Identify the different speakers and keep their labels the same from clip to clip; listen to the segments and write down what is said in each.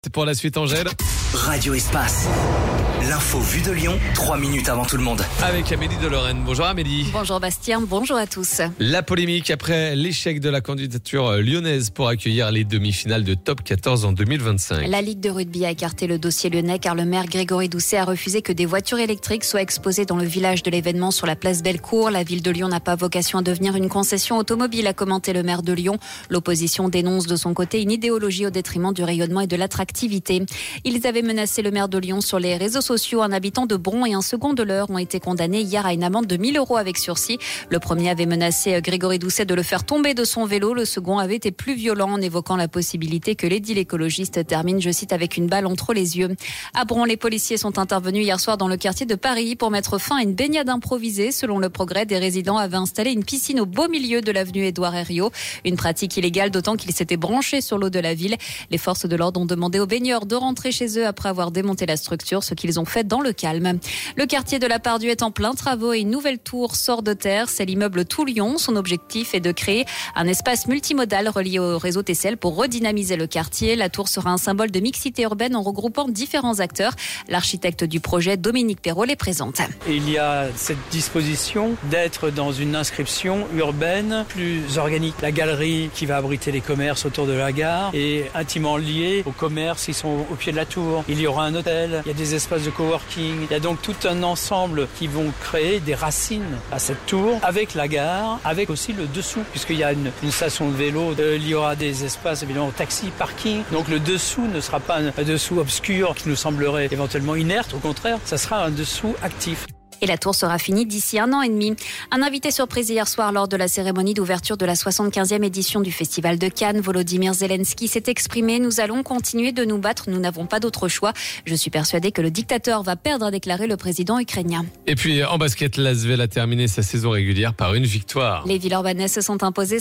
Speaker 1: C'est pour la suite, Angèle.
Speaker 2: Radio Espace. L'info vue de Lyon, 3 minutes avant tout le monde.
Speaker 1: Avec Amélie de Lorraine. Bonjour Amélie.
Speaker 3: Bonjour Bastien, bonjour à tous.
Speaker 1: La polémique après l'échec de la candidature lyonnaise pour accueillir les demi-finales de Top 14 en 2025.
Speaker 3: La Ligue de rugby a écarté le dossier lyonnais car le maire Grégory Doucet a refusé que des voitures électriques soient exposées dans le village de l'événement sur la place Bellecour. La ville de Lyon n'a pas vocation à devenir une concession automobile, a commenté le maire de Lyon. L'opposition dénonce de son côté une idéologie au détriment du rayonnement et de l'attractivité. Ils avaient menacé le maire de Lyon sur les réseaux sociaux. Un habitant de Bron et un second de l'Eure ont été condamnés hier à une amende de 1 000 € avec sursis. Le premier avait menacé Grégory Doucet de le faire tomber de son vélo. Le second avait été plus violent en évoquant la possibilité que l'édile écologiste termine, je cite, avec une balle entre les yeux. À Bron, les policiers sont intervenus hier soir dans le quartier de Paris pour mettre fin à une baignade improvisée. Selon Le Progrès, des résidents avaient installé une piscine au beau milieu de l'avenue Édouard Herriot. Une pratique illégale, d'autant qu'ils s'étaient branchés sur l'eau de la ville. Les forces de l'ordre ont demandé aux baigneurs de rentrer chez eux après avoir démonté la structure, ce qu'ils ont fait dans le calme. Le quartier de la Pardue est en plein travaux et une nouvelle tour sort de terre. C'est l'immeuble Tout Lyon. Son objectif est de créer un espace multimodal relié au réseau TCL pour redynamiser le quartier. La tour sera un symbole de mixité urbaine en regroupant différents acteurs. L'architecte du projet, Dominique Perrault, les présente.
Speaker 4: Il y a cette disposition d'être dans une inscription urbaine plus organique. La galerie qui va abriter les commerces autour de la gare est intimement liée aux commerces qui sont au pied de la tour. Il y aura un hôtel, il y a des espaces de coworking. Il y a donc tout un ensemble qui vont créer des racines à cette tour avec la gare, avec aussi le dessous, puisqu'il y a une station de vélo. Il y aura des espaces évidemment taxi, parking. Donc le dessous ne sera pas un dessous obscur qui nous semblerait éventuellement inerte. Au contraire, ça sera un dessous actif.
Speaker 3: Et la tour sera finie d'ici 1 an et demi. Un invité surprise hier soir lors de la cérémonie d'ouverture de la 75e édition du Festival de Cannes. Volodymyr Zelensky s'est exprimé. Nous allons continuer de nous battre. Nous n'avons pas d'autre choix. Je suis persuadé que le dictateur va perdre, a déclaré le président ukrainien.
Speaker 1: Et puis en basket, l'Asvel a terminé sa saison régulière par une victoire.
Speaker 3: Les Villeurbanais se sont imposés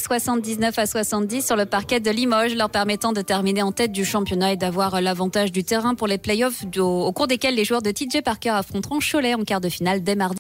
Speaker 3: 79-70 sur le parquet de Limoges, leur permettant de terminer en tête du championnat et d'avoir l'avantage du terrain pour les playoffs au cours desquels les joueurs de TJ Parker affronteront Cholet en quart de finale dès mardi.